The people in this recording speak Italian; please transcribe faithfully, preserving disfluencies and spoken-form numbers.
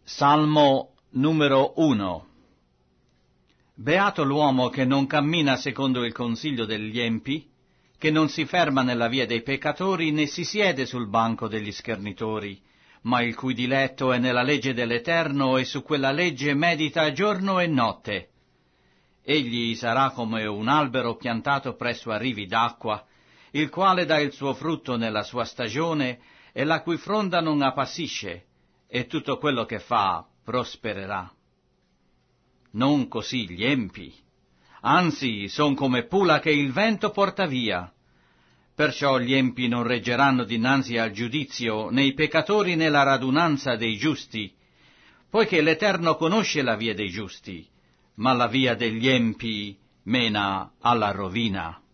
Salmo numero uno. Beato l'uomo che non cammina secondo il consiglio degli empi, che non si ferma nella via dei peccatori, né si siede sul banco degli schernitori, ma il cui diletto è nella legge dell'Eterno, e su quella legge medita giorno e notte. Egli sarà come un albero piantato presso a rivi d'acqua, il quale dà il suo frutto nella sua stagione, e la cui fronda non appassisce, e tutto quello che fa prospererà. Non così gli empi, anzi son come pula che il vento porta via. Perciò gli empi non reggeranno dinanzi al giudizio, né i peccatori nella radunanza dei giusti, poiché l'Eterno conosce la via dei giusti, ma la via degli empi mena alla rovina.